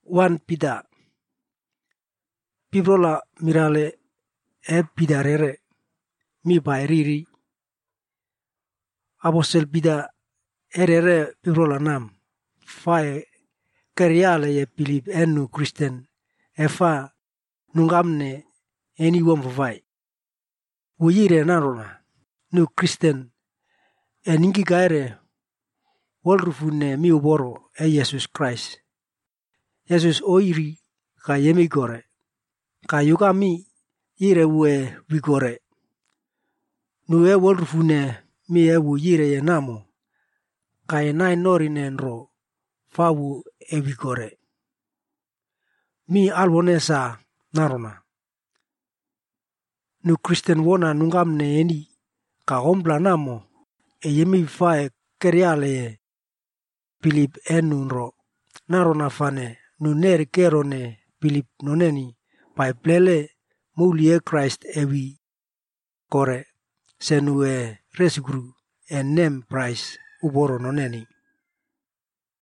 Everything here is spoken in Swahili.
1 Peter Pibrola mirale pidarere mi bairiri Apostle Peter erere pibrola nam fae keriale ye Philip enu Kristen efa nungamne eni womvai wuyire narona nu Kristen eningi gaire wolrufune mi uboro Jesus Christ Jesus oiri ka yemi gore ka yuka mi yire we wigore nu wolrufune mi ewu yire ye namo ka enai nori nenro fawu wigore mi alwonesa narona nu Kristen wona nungamne eni ka ombla namo yemi fae keriale ye Philip enunro narona fane nu ner kerone Philip noneni pai plele mulie Christ ewi kore senu resigru nem price uboro noneni